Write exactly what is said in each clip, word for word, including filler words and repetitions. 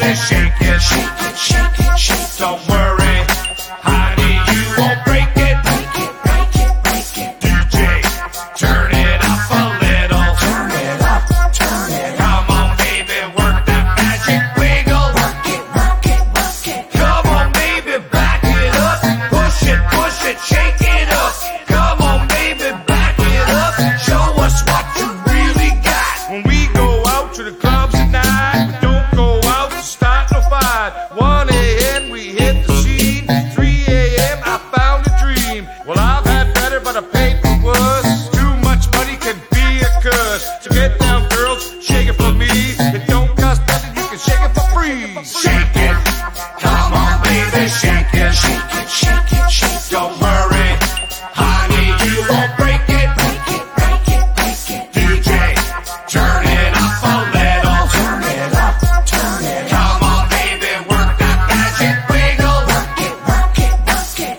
baby, shake it, shake it, shake it, shake it. Don't worry, honey, you won't break it. Break it, break it, break it. D J, turn it up a little. Turn it up, turn it up. Come on, baby, work that magic wiggle. Work it, work it, work it. Come on, baby, back it up. Push it, push it, shake it up. Come on, baby, back it up. Show us what you really got. When we go out to the clubs at night, we don't go out to start no fight. one a.m. we hit the scene. three a.m. I found a dream. Well, I've had better, but I paid for worse. Too much money can be a curse. So get down, girls, shake it for me. It don't cost nothing, you can shake it for free. Shake it, come on, baby, shake it, shake it, shake it, shake it. Don't worry, honey, you won't break it. Break it, break it, break it. D J, turn it up a little. Turn it up, turn it up. Come on, baby, work that magic wiggle. Work it, work it, work it.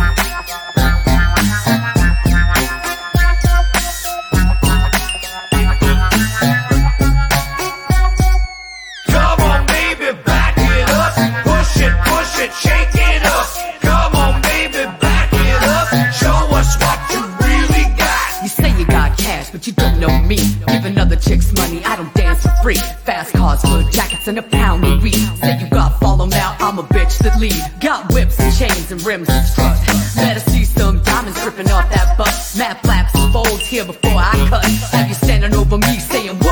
Come on, baby, back it up. Push it, push it, shake it up. Come on, baby, back it up. Show us what you really got. You say you got cash, but you don't know me. Giving other chicks money, I don't dance for free. Fast cars, good jackets, and a pound of weed. Say you got follow now, I'm a bitch that lead. Got whips and chains and rims and struts. Better see some diamonds dripping off that butt. Mad flaps and folds here before I cut. Have you standing over me saying,